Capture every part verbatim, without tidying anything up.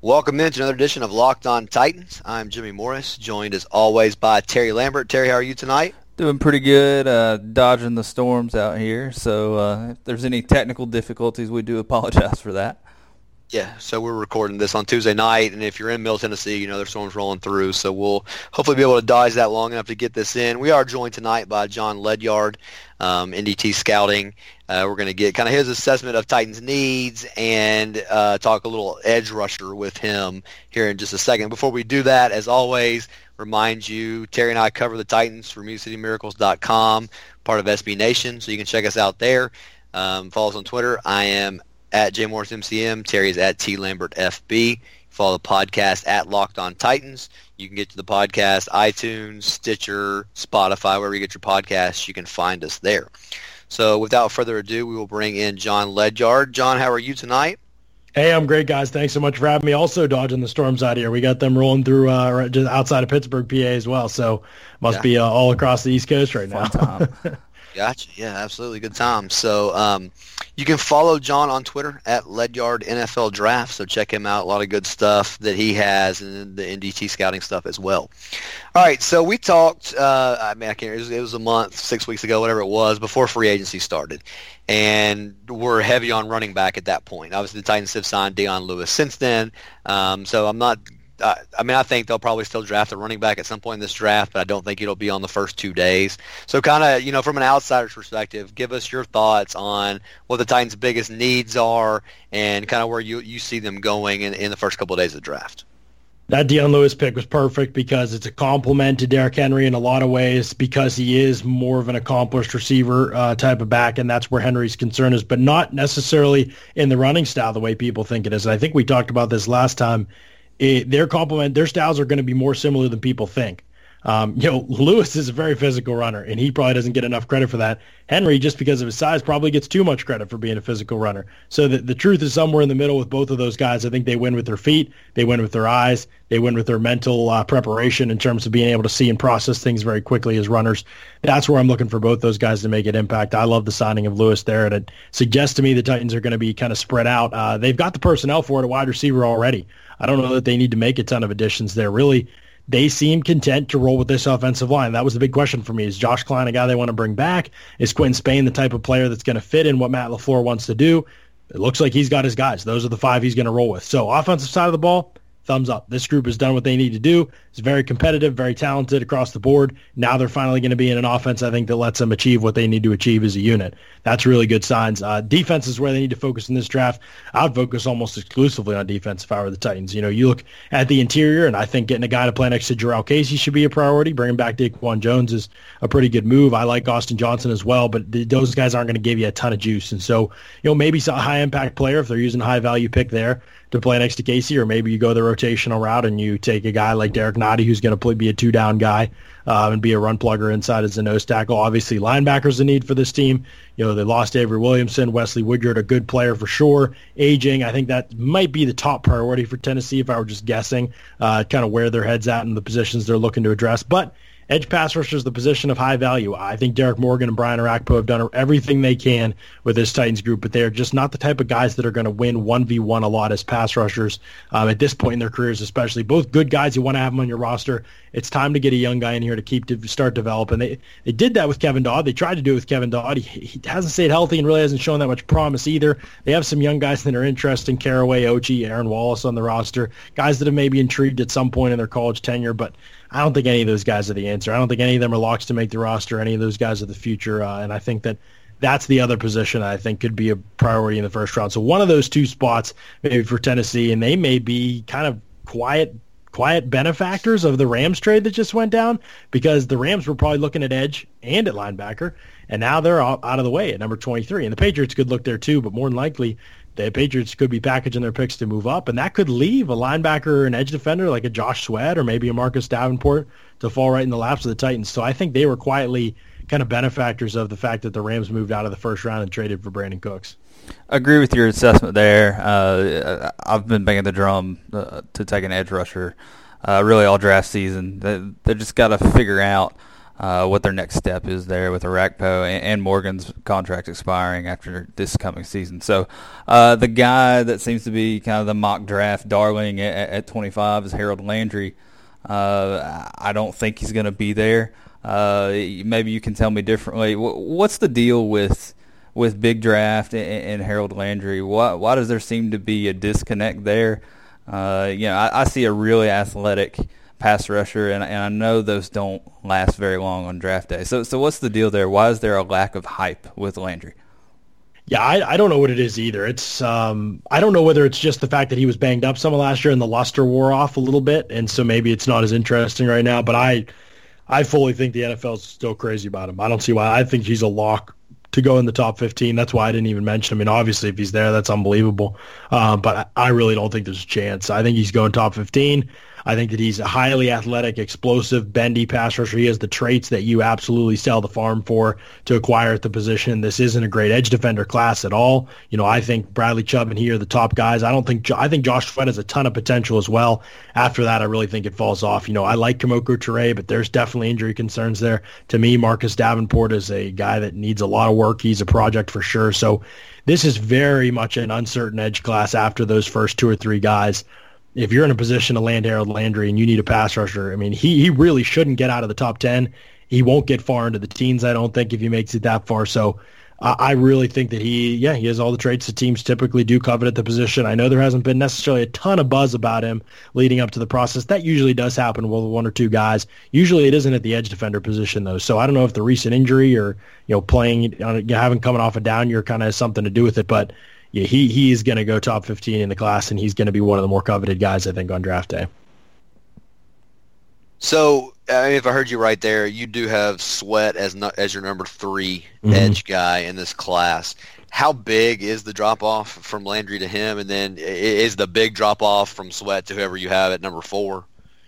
Welcome into another edition of Locked On Titans. I'm Jimmy Morris, joined as always by Terry Lambert. Terry, how are you tonight? Doing pretty good, uh, dodging the storms out here. So uh, if there's any technical difficulties, we do apologize for that. Yeah, so we're recording this on Tuesday night, and if you're in Middle Tennessee, you know there's storms rolling through, so we'll hopefully be able to dodge that long enough to get this in. We are joined tonight by John Ledyard, um, N D T Scouting. Uh, we're going to get kind of his assessment of Titans' needs and uh, talk a little edge rusher with him here in just a second. Before we do that, as always, remind you, Terry and I cover the Titans for Music City Miracles dot com, part of S B Nation, so you can check us out there. Um, follow us on Twitter. I am at J Morris M C M. Terry is at T Lambert F B. Follow the podcast at Locked On Titans. You can get to the podcast, iTunes, Stitcher, Spotify, wherever you get your podcasts, you can find us there. So without further ado, we will bring in John Ledyard. John, how are you tonight? Hey, I'm great, guys. Thanks so much for having me. Also dodging the storms out here. We got them rolling through uh, just outside of Pittsburgh, P A as well. So must yeah. be uh, all across the East Coast right now. Gotcha. Yeah, absolutely. Good time. So um, you can follow John on Twitter at Ledyard N F L Draft. So check him out. A lot of good stuff that he has and the N D T scouting stuff as well. All right. So we talked, uh, I mean, I can't, it was, it was a month, six weeks ago, whatever it was, before free agency started. And we're heavy on running back at that point. Obviously, the Titans have signed Dion Lewis since then. Um, so I'm not Uh, I mean, I think they'll probably still draft a running back at some point in this draft, but I don't think it'll be on the first two days. So kind of, you know, from an outsider's perspective, give us your thoughts on what the Titans' biggest needs are and kind of where you, you see them going in, in the first couple of days of the draft. That Dion Lewis pick was perfect because it's a compliment to Derrick Henry in a lot of ways because he is more of an accomplished receiver uh, type of back, and that's where Henry's concern is, but not necessarily in the running style the way people think it is. And I think we talked about this last time. It, their complement, their styles are going to be more similar than people think. Um, you know, Lewis is a very physical runner, and he probably doesn't get enough credit for that. Henry, just because of his size, probably gets too much credit for being a physical runner. So the, the truth is somewhere in the middle with both of those guys. I think they win with their feet, they win with their eyes, they win with their mental uh, preparation in terms of being able to see and process things very quickly as runners. That's where I'm looking for both those guys to make an impact. I love the signing of Lewis there, and it suggests to me the Titans are going to be kind of spread out. Uh, they've got the personnel for it, a wide receiver already. I don't know that they need to make a ton of additions there. Really, they seem content to roll with this offensive line. That was the big question for me. Is Josh Klein a guy they want to bring back? Is Quentin Spain the type of player that's going to fit in what Matt LaFleur wants to do? It looks like he's got his guys. Those are the five he's going to roll with. So offensive side of the ball, thumbs up. This group has done what they need to do. It's very competitive, very talented across the board. Now they're finally going to be in an offense, I think, that lets them achieve what they need to achieve as a unit. That's really good signs. Uh, defense is where they need to focus in this draft. I would focus almost exclusively on defense if I were the Titans. You know, you look at the interior, and I think getting a guy to play next to Jarrell Casey should be a priority. Bringing back Daquan Jones is a pretty good move. I like Austin Johnson as well, but th- those guys aren't going to give you a ton of juice. And so, you know, maybe a high-impact player if they're using a high-value pick there to play next to Casey, or maybe you go the rotational route and you take a guy like Derek Nottie who's going to be a two-down guy uh, and be a run plugger inside as a nose tackle. Obviously, linebackers a need for this team. You know, they lost Avery Williamson, Wesley Woodyard, a good player for sure. Aging, I think that might be the top priority for Tennessee if I were just guessing, uh, kind of where their head's at and the positions they're looking to address. But edge pass rusher is the position of high value. I think Derek Morgan and Brian Arakpo have done everything they can with this Titans group, but they're just not the type of guys that are going to win one v one a lot as pass rushers um, at this point in their careers, especially. Both good guys, you want to have them on your roster. It's time to get a young guy in here to keep to start developing. They they did that with Kevin Dodd. They tried to do it with Kevin Dodd. He, he hasn't stayed healthy and really hasn't shown that much promise either. They have some young guys that are interesting, Caraway, Ochi, Aaron Wallace on the roster, guys that have maybe intrigued at some point in their college tenure, but I don't think any of those guys are the answer. I don't think any of them are locks to make the roster. Any of those guys are the future, uh, and I think that that's the other position I think could be a priority in the first round. So one of those two spots maybe for Tennessee, and they may be kind of quiet quiet benefactors of the Rams trade that just went down, because the Rams were probably looking at edge and at linebacker, and now they're out of the way at number twenty-three. And the Patriots could look there too, but more than likely the Patriots could be packaging their picks to move up, and that could leave a linebacker or an edge defender like a Josh Sweat or maybe a Marcus Davenport to fall right in the laps of the Titans. So I think they were quietly kind of benefactors of the fact that the Rams moved out of the first round and traded for Brandon Cooks. I agree with your assessment there. Uh, I've been banging the drum uh, to take an edge rusher uh, really all draft season. They, they just got to figure out uh, what their next step is there with Arakpo and, and Morgan's contract expiring after this coming season. So uh, the guy that seems to be kind of the mock draft darling at, at twenty-five is Harold Landry. Uh, I don't think he's going to be there. Uh, maybe you can tell me differently. What's the deal with with Big Draft and, and Harold Landry? Why, why does there seem to be a disconnect there? Uh, you know, I, I see a really athletic pass rusher, and, and I know those don't last very long on draft day. So, so what's the deal there? Why is there a lack of hype with Landry? Yeah, I, I don't know what it is either. It's um, I don't know whether it's just the fact that he was banged up some of last year and the luster wore off a little bit, and so maybe it's not as interesting right now. But I, I fully think the N F L is still crazy about him. I don't see why. I think he's a lock to go in the top fifteen. That's why I didn't even mention him. I mean, obviously, if he's there, that's unbelievable. Um, but I really don't think there's a chance. I think he's going top fifteen. I think that he's a highly athletic, explosive, bendy pass rusher. He has the traits that you absolutely sell the farm for to acquire at the position. This isn't a great edge defender class at all. You know, I think Bradley Chubb and he are the top guys. I don't think I think Josh Sweat has a ton of potential as well. After that, I really think it falls off. You know, I like Kamoko Toure, but there's definitely injury concerns there. To me, Marcus Davenport is a guy that needs a lot of work. He's a project for sure. So this is very much an uncertain edge class after those first two or three guys. If you're in a position to land Harold Landry and you need a pass rusher, I mean, he, he really shouldn't get out of the top ten. He won't get far into the teens, I don't think, if he makes it that far. So uh, I really think that he, yeah, he has all the traits that teams typically do covet at the position. I know there hasn't been necessarily a ton of buzz about him leading up to the process. That usually does happen with one or two guys. Usually it isn't at the edge defender position, though. So I don't know if the recent injury or, you know, playing, you know, having coming off a down year kind of has something to do with it. But yeah, he he is going to go top fifteen in the class, and he's going to be one of the more coveted guys, I think, on draft day. So, I mean, if I heard you right there, you do have Sweat as no, as your number three mm-hmm. edge guy in this class. How big is the drop-off from Landry to him, and then is the big drop-off from Sweat to whoever you have at number four?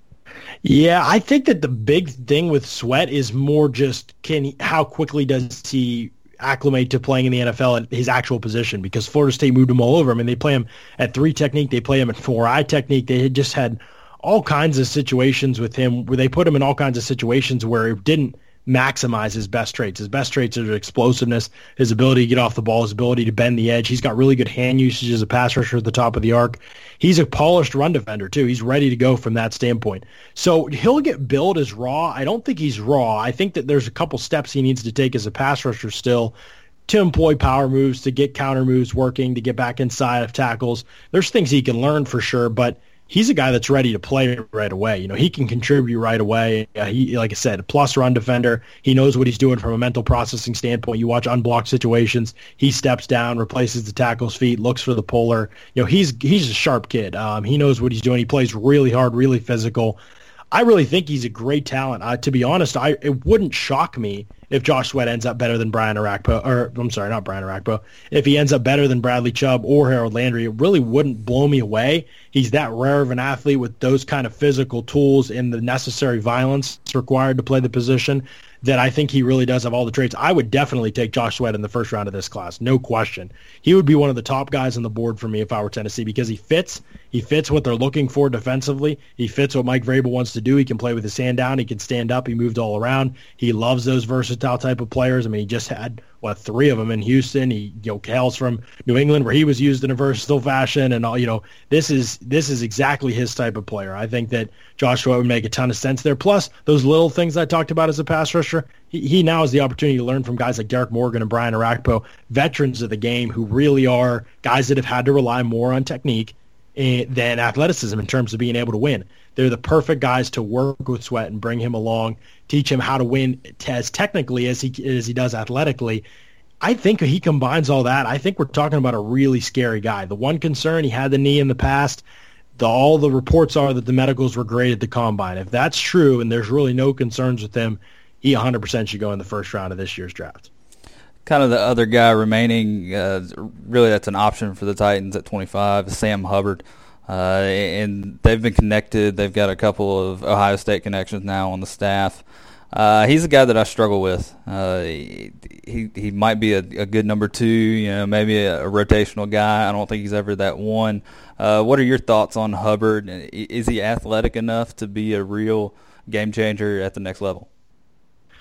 Yeah, I think that the big thing with Sweat is more just can he, how quickly does he acclimate to playing in the N F L at his actual position, because Florida State moved him all over. I mean, they play him at three technique, they play him at four eye technique. They had just had all kinds of situations with him where they put him in all kinds of situations where it didn't maximize his best traits. His best traits are explosiveness, his ability to get off the ball, his ability to bend the edge. He's got really good hand usage as a pass rusher at the top of the arc. He's a polished run defender, too. He's ready to go from that standpoint. So he'll get billed as raw. I don't think he's raw. I think that there's a couple steps he needs to take as a pass rusher still to employ power moves, to get counter moves working, to get back inside of tackles. There's things he can learn for sure, but he's a guy that's ready to play right away. You know, he can contribute right away. Uh, he, like I said, a plus run defender. He knows what he's doing from a mental processing standpoint. You watch unblocked situations. He steps down, replaces the tackle's feet, looks for the puller. You know, he's he's a sharp kid. Um, he knows what he's doing. He plays really hard, really physical. I really think he's a great talent. Uh, to be honest, I it wouldn't shock me if Josh Sweat ends up better than Brian Arakpo, or I'm sorry, not Brian Arakpo. If he ends up better than Bradley Chubb or Harold Landry, it really wouldn't blow me away. He's that rare of an athlete with those kind of physical tools and the necessary violence required to play the position that I think he really does have all the traits. I would definitely take Josh Sweat in the first round of this class, no question. He would be one of the top guys on the board for me if I were Tennessee, because he fits. He fits what they're looking for defensively. He fits what Mike Vrabel wants to do. He can play with his hand down. He can stand up. He moved all around. He loves those versatile type of players. I mean, he just had, what, three of them in Houston. He, you know, hails from New England, where he was used in a versatile fashion, and all. You know, this is this is exactly his type of player. I think that Josh Sweat would make a ton of sense there. Plus, those little things I talked about as a pass rusher, he, he now has the opportunity to learn from guys like Derek Morgan and Brian Arakpo, veterans of the game who really are guys that have had to rely more on technique than athleticism in terms of being able to win. They're the perfect guys to work with Sweat and bring him along, teach him how to win as technically as he as he does athletically. I think he combines all that. I think we're talking about a really scary guy. The one concern, he had the knee in the past. The, all the reports are that the medicals were great at the combine. If that's true and there's really no concerns with him, he one hundred percent should go in the first round of this year's draft. Kind of the other guy remaining, uh, really that's an option for the Titans at twenty-five, Sam Hubbard. Uh, and they've been connected. They've got a couple of Ohio State connections now on the staff. Uh, he's a guy that I struggle with. Uh, he he might be a, a good number two, you know, maybe a, a rotational guy. I don't think he's ever that one. Uh, what are your thoughts on Hubbard? Is he athletic enough to be a real game changer at the next level?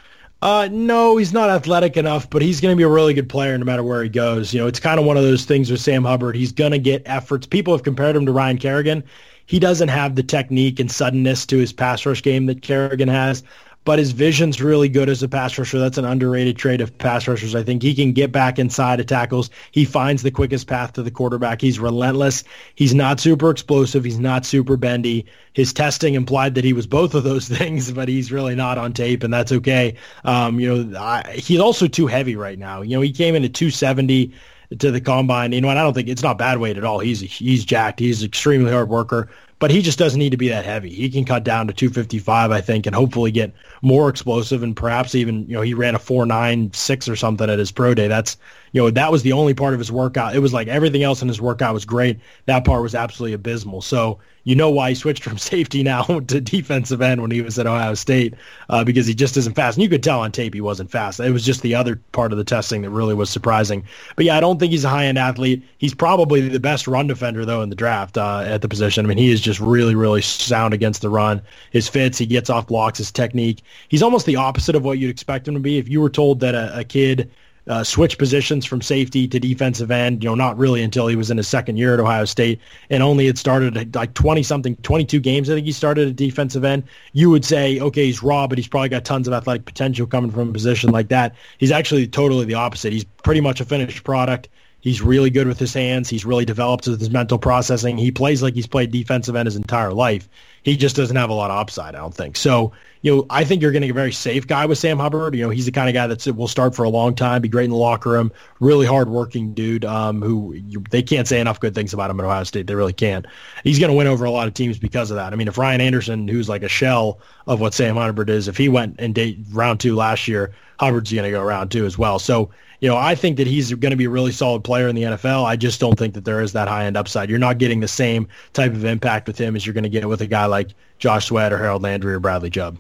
Uh, no, he's not athletic enough, but he's going to be a really good player no matter where he goes. You know, it's kind of one of those things with Sam Hubbard. He's going to get efforts. People have compared him to Ryan Kerrigan. He doesn't have the technique and suddenness to his pass rush game that Kerrigan has, but his vision's really good as a pass rusher. That's an underrated trait of pass rushers. I think he can get back inside of tackles. He finds the quickest path to the quarterback. He's relentless. He's not super explosive. He's not super bendy. His testing implied that he was both of those things, but he's really not on tape, and that's okay. Um, you know, I, he's also too heavy right now. You know, he came in at two seventy to the combine. You know, and I don't think it's not bad weight at all. He's he's jacked. He's an extremely hard worker, but he just doesn't need to be that heavy. He can cut down to two fifty-five, I think, and hopefully get more explosive, and perhaps even, you know, he ran a four nine six or something at his pro day. That's, you know, that was the only part of his workout. It was like everything else in his workout was great. That part was absolutely abysmal. So you know why he switched from safety now to defensive end when he was at Ohio State, uh, because he just isn't fast. And you could tell on tape he wasn't fast. It was just the other part of the testing that really was surprising. But yeah, I don't think he's a high-end athlete. He's probably the best run defender, though, in the draft uh, at the position. I mean, he is just really, really sound against the run. His fits, he gets off blocks, his technique. He's almost the opposite of what you'd expect him to be. If you were told that a, a kid uh, switched positions from safety to defensive end, you know, not really until he was in his second year at Ohio State, and only had started like twenty-something, twenty-two games, I think he started at defensive end, you would say, okay, he's raw, but he's probably got tons of athletic potential coming from a position like that. He's actually totally the opposite. He's pretty much a finished product. He's really good with his hands. He's really developed with his mental processing. He plays like he's played defensive end his entire life. He just doesn't have a lot of upside, I don't think. So, you know, I think you're getting a very safe guy with Sam Hubbard. You know, he's the kind of guy that will start for a long time, be great in the locker room, really hard-working dude um, who you, they can't say enough good things about him at Ohio State. They really can't. He's going to win over a lot of teams because of that. I mean, if Ryan Anderson, who's like a shell of what Sam Hubbard is, if he went in day, round two last year, Hubbard's going to go round two as well. So, you know, I think that he's going to be a really solid player in the N F L. I just don't think that there is that high-end upside. You're not getting the same type of impact with him as you're going to get with a guy like Josh Sweat or Harold Landry or Bradley Chubb.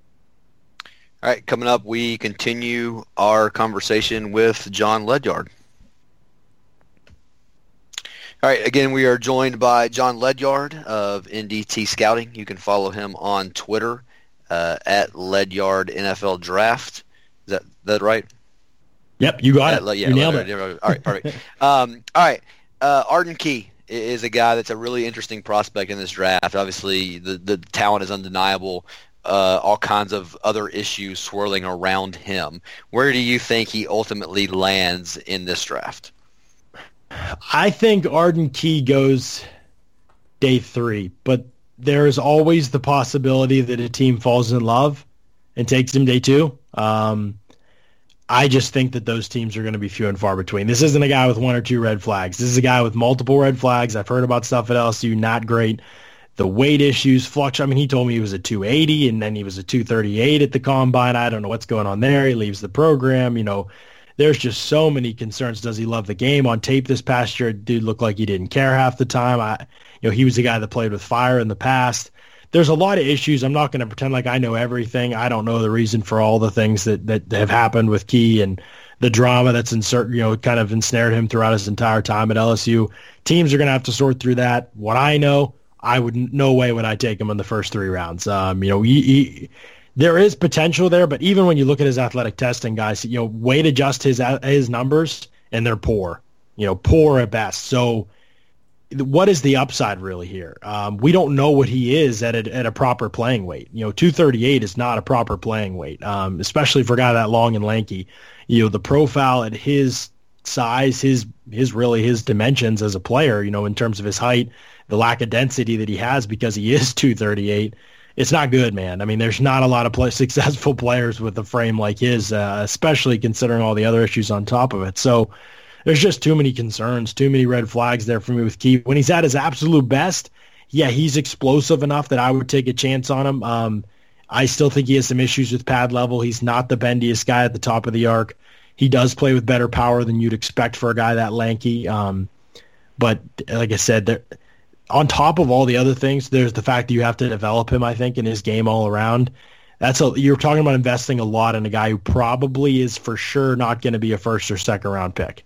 All right, coming up, we continue our conversation with John Ledyard. All right, again, we are joined by John Ledyard of N D T Scouting. You can follow him on Twitter uh, at Ledyard N F L Draft. Is that that right? Yep, you got at, it. Yeah, you nailed Ledyard, it. All right, perfect. um, all right, uh, Arden Key is a guy that's a really interesting prospect in this draft. Obviously, the, the talent is undeniable. Uh, all kinds of other issues swirling around him. Where do you think he ultimately lands in this draft? I think Arden Key goes day three, but there is always the possibility that a team falls in love and takes him day two. Um, I just think that those teams are going to be few and far between. This isn't a guy with one or two red flags. This is a guy with multiple red flags. I've heard about stuff at L S U, not great. The weight issues fluctuate. I mean, he told me he was a two eighty, and then he was a two thirty-eight at the combine. I don't know what's going on there. He leaves the program. You know, there's just so many concerns. Does he love the game? On tape this past year, dude looked like he didn't care half the time. I, you know, he was a guy that played with fire in the past. There's a lot of issues. I'm not going to pretend like I know everything. I don't know the reason for all the things that, that have happened with Key and the drama that's insert, you know, kind of ensnared him throughout his entire time at L S U. Teams are going to have to sort through that. What I know, I would no way would I take him in the first three rounds. Um, you know, he, he, there is potential there, but even when you look at his athletic testing, guys, you know, weight adjust his his numbers, and they're poor. You know, poor at best. So, what is the upside really here? Um, we don't know what he is at a, at a proper playing weight. You know, two thirty-eight is not a proper playing weight, um, especially for a guy that long and lanky. You know, the profile at his size, his his really his dimensions as a player, you know, in terms of his height, the lack of density that he has because he is two thirty-eight, it's not good, man. I mean, there's not a lot of play, successful players with a frame like his, uh, especially considering all the other issues on top of it. So there's just too many concerns, too many red flags there for me with Key. When he's at his absolute best, yeah, he's explosive enough that I would take a chance on him. Um, I still think he has some issues with pad level. He's not the bendiest guy at the top of the arc. He does play with better power than you'd expect for a guy that lanky. Um, but like I said, there, on top of all the other things, there's the fact that you have to develop him, I think, in his game all around. That's a, you're talking about investing a lot in a guy who probably is for sure not going to be a first or second round pick.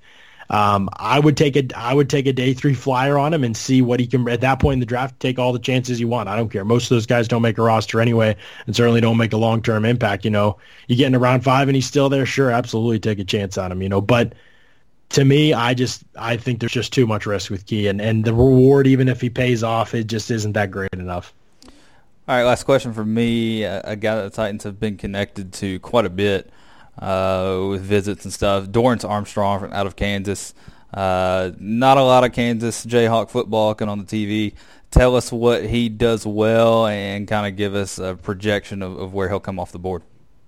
Um, I would take a I would take a day three flyer on him and see what he can. At that point in the draft, take all the chances you want. I don't care. Most of those guys don't make a roster anyway, and certainly don't make a long term impact. You know, you get into round five and he's still there. Sure, absolutely take a chance on him. You know, but to me, I just I think there's just too much risk with Key, and, and the reward, even if he pays off, it just isn't that great enough. All right, last question for me. A guy that the Titans have been connected to quite a bit uh, with visits and stuff. Dorrance Armstrong from out of Kansas. Uh, not a lot of Kansas Jayhawk football on the T V. Tell us what he does well and kind of give us a projection of, of where he'll come off the board.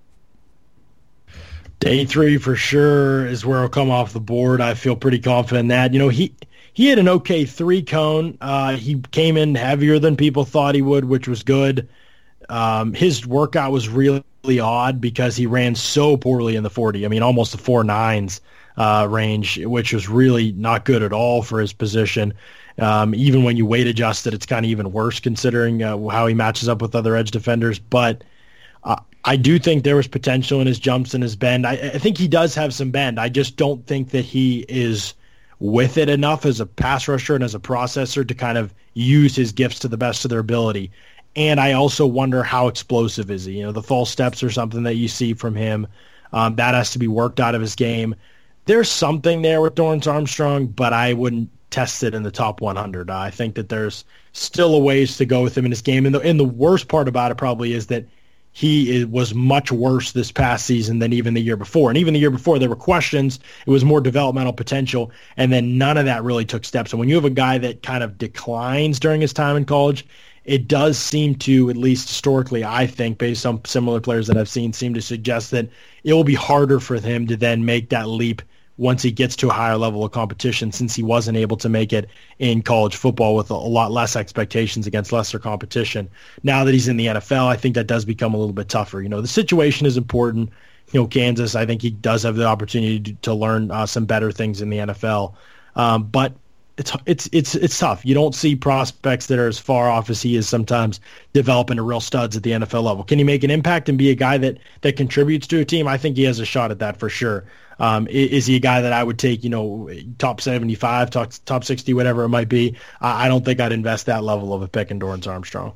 Day three for sure is where he'll come off the board. I feel pretty confident in that. You know, he he had an okay three cone. Uh, he came in heavier than people thought he would, which was good. Um, his workout was really odd because he ran so poorly in the forty. I mean, almost the four nines uh, range, which was really not good at all for his position. Um, even when you weight adjust it, it's kind of even worse considering uh, how he matches up with other edge defenders. But uh, I do think there was potential in his jumps and his bend. I, I think he does have some bend. I just don't think that he is with it enough as a pass rusher and as a processor to kind of use his gifts to the best of their ability. And I also wonder how explosive is he? You know, the false steps are something that you see from him. Um, that has to be worked out of his game. There's something there with Dorrance Armstrong, but I wouldn't test it in the top one hundred. I think that there's still a ways to go with him in his game. And the, and the worst part about it probably is that he is, was much worse this past season than even the year before. And even the year before, there were questions. It was more developmental potential, and then none of that really took steps. And when you have a guy that kind of declines during his time in college, it does seem to, at least historically, I think, based on similar players that I've seen, seem to suggest that it will be harder for him to then make that leap once he gets to a higher level of competition, since he wasn't able to make it in college football with a, a lot less expectations against lesser competition. Now that he's in the N F L, I think that does become a little bit tougher. You know, the situation is important. You know, Kansas, I think he does have the opportunity to, to learn uh, some better things in the N F L. Um, but it's it's it's it's tough. You don't see prospects that are as far off as he is sometimes develop into real studs at the N F L level. Can he make an impact and be a guy that that contributes to a team? I think he has a shot at that for sure. Um, is, is he a guy that I would take, you know, top seventy-five, top, top sixty, whatever it might be? I, I don't think I'd invest that level of a pick in Dorrance Armstrong.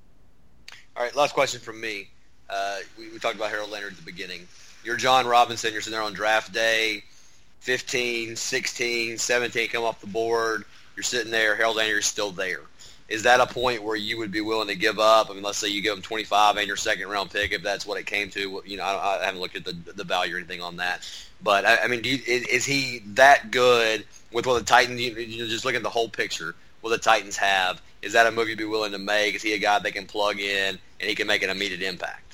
All right, last question from me. Uh, we, we talked about Harold Leonard at the beginning. You're John Robinson. You're sitting there on draft day, fifteen, sixteen, seventeen come off the board. You're sitting there. Harold Leonard is still there. Is that a point where you would be willing to give up? I mean, let's say you give him twenty-five and your second round pick, if that's what it came to. You know, I, I haven't looked at the the value or anything on that. But I, I mean, do you, is, is he that good with what the Titans? You, you know, just looking at the whole picture, what the Titans have, is that a move you'd be willing to make? Is he a guy they can plug in and he can make an immediate impact?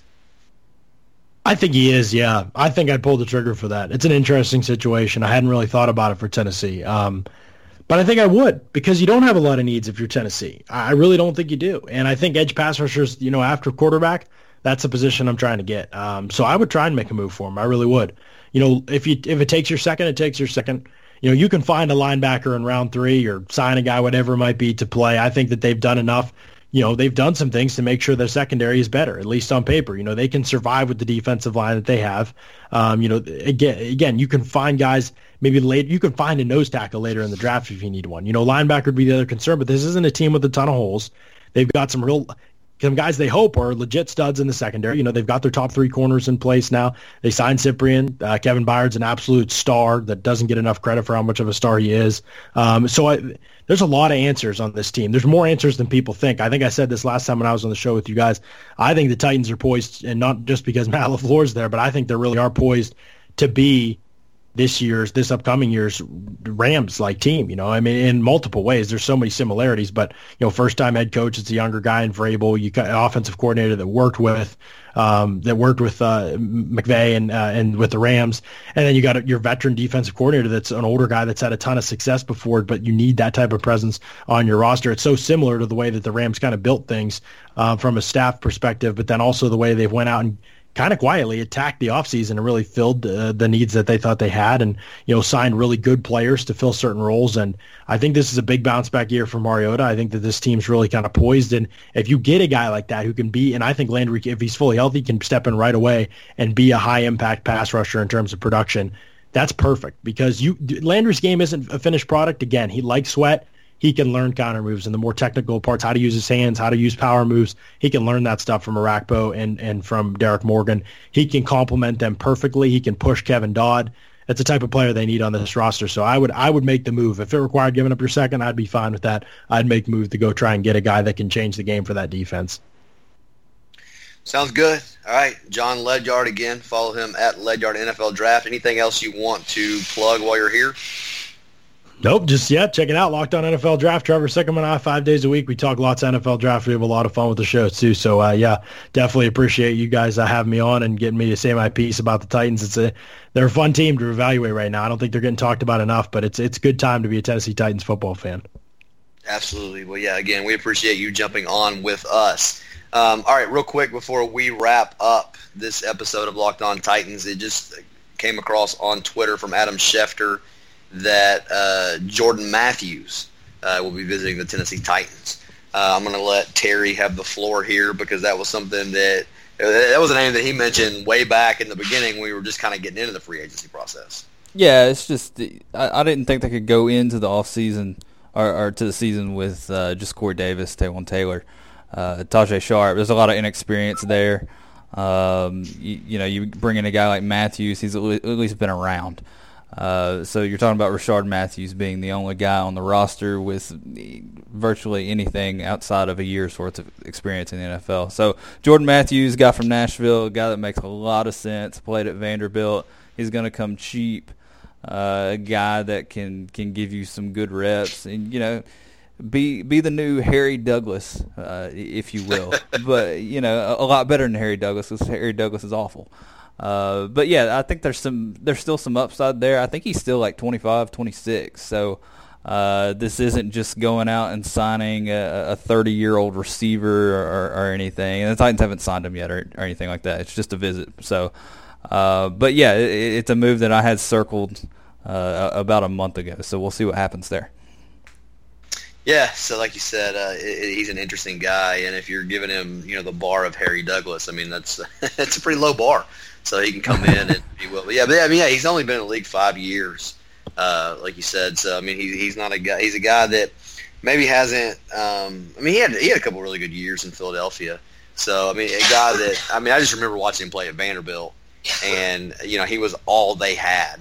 I think he is, yeah. I think I'd pull the trigger for that. It's an interesting situation. I hadn't really thought about it for Tennessee. Um, but I think I would, because you don't have a lot of needs if you're Tennessee. I really don't think you do. And I think edge pass rushers, you know, after quarterback, that's a position I'm trying to get. Um, so I would try and make a move for him. I really would. You know, if you if it takes your second, it takes your second. You know, you can find a linebacker in round three or sign a guy, whatever it might be, to play. I think that they've done enough. You know, they've done some things to make sure their secondary is better, at least on paper. You know, they can survive with the defensive line that they have. Um, you know, again, again, you can find guys maybe later. You can find a nose tackle later in the draft if you need one. You know, linebacker would be the other concern, but this isn't a team with a ton of holes. They've got some real some guys they hope are legit studs in the secondary. You know, they've got their top three corners in place now. They signed Cyprien. Uh, Kevin Byard's an absolute star that doesn't get enough credit for how much of a star he is. Um, so I, there's a lot of answers on this team. There's more answers than people think. I think I said this last time when I was on the show with you guys. I think the Titans are poised, and not just because Matt LaFleur's there, but I think they really are poised to be this year's, this upcoming year's Rams-like team. You know, I mean, in multiple ways. There's so many similarities, but, you know, first-time head coach, it's a younger guy in Vrabel. You got an offensive coordinator that worked with, um, that worked with uh, McVay and uh, and with the Rams, and then you got your veteran defensive coordinator that's an older guy that's had a ton of success before. But you need that type of presence on your roster. It's so similar to the way that the Rams kind of built things uh, from a staff perspective, but then also the way they've went out and kind of quietly attacked the offseason and really filled uh, the needs that they thought they had, and, you know, signed really good players to fill certain roles. And I think this is a big bounce back year for Mariota. I think that this team's really kind of poised. And if you get a guy like that who can be, and I think Landry, if he's fully healthy, can step in right away and be a high impact pass rusher in terms of production, that's perfect because you Landry's game isn't a finished product. Again, he likes Sweat. He can learn counter moves and the more technical parts, how to use his hands, how to use power moves. He can learn that stuff from Arakpo and, and from Derek Morgan. He can complement them perfectly. He can push Kevin Dodd. It's the type of player they need on this roster. So I would I would make the move. If it required giving up your second, I'd be fine with that. I'd make the move to go try and get a guy that can change the game for that defense. Sounds good. All right, John Ledyard again. Follow him at Ledyard N F L Draft. Anything else you want to plug while you're here? Nope, just yeah, check it out. Locked On N F L Draft. Trevor Sickerman and I, five days a week. We talk lots of N F L Draft. We have a lot of fun with the show too. So uh, yeah, definitely appreciate you guys uh, having me on and getting me to say my piece about the Titans. It's a they're a fun team to evaluate right now. I don't think they're getting talked about enough, but it's it's a good time to be a Tennessee Titans football fan. Absolutely. Well, yeah. Again, we appreciate you jumping on with us. Um, all right, real quick before we wrap up this episode of Locked On Titans, it just came across on Twitter from Adam Schefter that uh, Jordan Matthews uh, will be visiting the Tennessee Titans. Uh, I'm going to let Terry have the floor here because that was something that that was a name that he mentioned way back in the beginning when we were just kind of getting into the free agency process. Yeah, it's just I, I didn't think they could go into the off season or, or to the season with uh, just Corey Davis, Taywan Taylor. Uh, Tajay Sharp, there's a lot of inexperience there. Um, you, you know, you bring in a guy like Matthews, he's at least been around. Uh, so you're talking about Rashard Matthews being the only guy on the roster with virtually anything outside of a year's worth of experience in the N F L. So Jordan Matthews, guy from Nashville, a guy that makes a lot of sense, played at Vanderbilt. He's going to come cheap, uh, a guy that can, can give you some good reps. And, you know, Be be the new Harry Douglas, uh, if you will. But, you know, a, a lot better than Harry Douglas because Harry Douglas is awful. Uh, but, yeah, I think there's some there's still some upside there. I think he's still like twenty-five, twenty-six. So uh, this isn't just going out and signing a thirty-year-old receiver or, or anything. And the Titans haven't signed him yet or, or anything like that. It's just a visit. So, uh, but, yeah, it, it's a move that I had circled uh, about a month ago. So we'll see what happens there. Yeah, so like you said, uh, it, he's an interesting guy, and if you're giving him, you know, the bar of Harry Douglas, I mean, that's that's a pretty low bar. So he can come in and he will. But yeah, but I mean, yeah, he's only been in the league five years, uh, like you said. So I mean, he's he's not a guy. He's a guy that maybe hasn't. Um, I mean, he had he had a couple really good years in Philadelphia. So I mean, a guy that I mean, I just remember watching him play at Vanderbilt, and you know, he was all they had.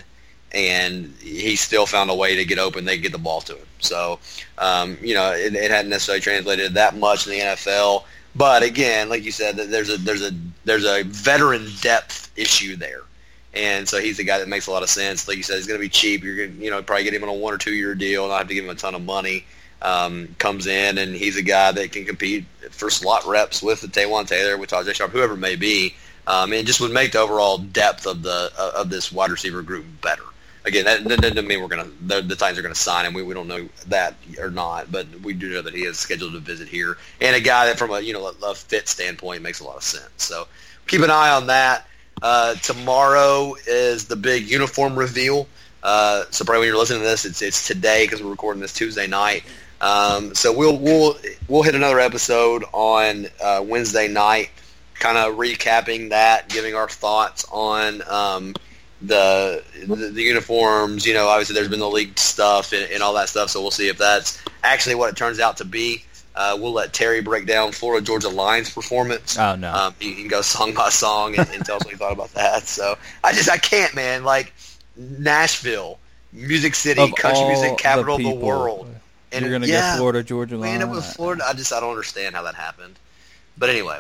And he still found a way to get open. They get the ball to him. So, um, you know, it, it hadn't necessarily translated that much in the N F L. But again, like you said, there's a there's a there's a veteran depth issue there, and so he's the guy that makes a lot of sense. Like you said, he's going to be cheap. You're going to you know probably get him on a one or two year deal, not have to give him a ton of money. Um, comes in and he's a guy that can compete for slot reps with the Taywan Taylor, with Tajay Sharp, whoever it may be, um, and just would make the overall depth of the uh, of this wide receiver group better. Again, that, that doesn't mean we're gonna the, the Titans are gonna sign him. We we don't know that or not, but we do know that he is scheduled to visit here, and a guy that from a you know a, a fit standpoint makes a lot of sense. So keep an eye on that. Uh, tomorrow is the big uniform reveal. Uh, so probably when you're listening to this, it's it's today because we're recording this Tuesday night. Um, so we'll we'll we'll hit another episode on uh, Wednesday night, kind of recapping that, giving our thoughts on. Um, The, the the uniforms, you know, obviously there's been the leaked stuff and, and all that stuff, so we'll see if that's actually what it turns out to be. Uh, we'll let Terry break down Florida Georgia Line's performance. Oh, no. Um, he can go song by song and, and tell us what he thought about that. So I just, I can't, man. Like, Nashville, Music City, of country music capital the of the world. And you're going to yeah, get Florida Georgia Line. We end up with Florida. I just, I don't understand how that happened. But anyway.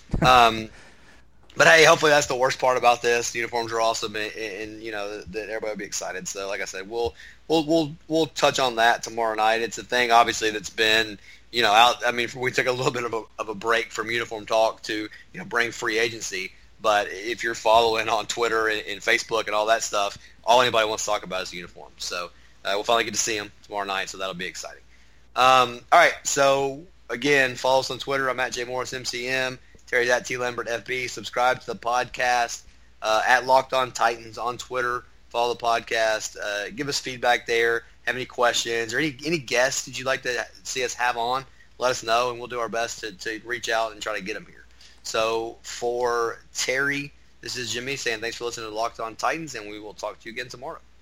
Um But hey, hopefully that's the worst part about this. The uniforms are awesome, and, and you know that everybody will be excited. So, like I said, we'll we'll we'll we'll touch on that tomorrow night. It's a thing, obviously, that's been you know out. I mean, we took a little bit of a of a break from uniform talk to you know bring free agency. But if you're following on Twitter and, and Facebook and all that stuff, all anybody wants to talk about is the uniforms. So uh, we'll finally get to see them tomorrow night. So that'll be exciting. Um, all right. So again, follow us on Twitter. I'm at J Morris M C M. Terry's at T Lambert F B. Subscribe to the podcast uh, at Locked On Titans on Twitter. Follow the podcast. Uh, give us feedback there. Have any questions or any any guests that you'd like to see us have on? Let us know, and we'll do our best to, to reach out and try to get them here. So for Terry, This is Jimmy saying thanks for listening to Locked On Titans, and we will talk to you again tomorrow.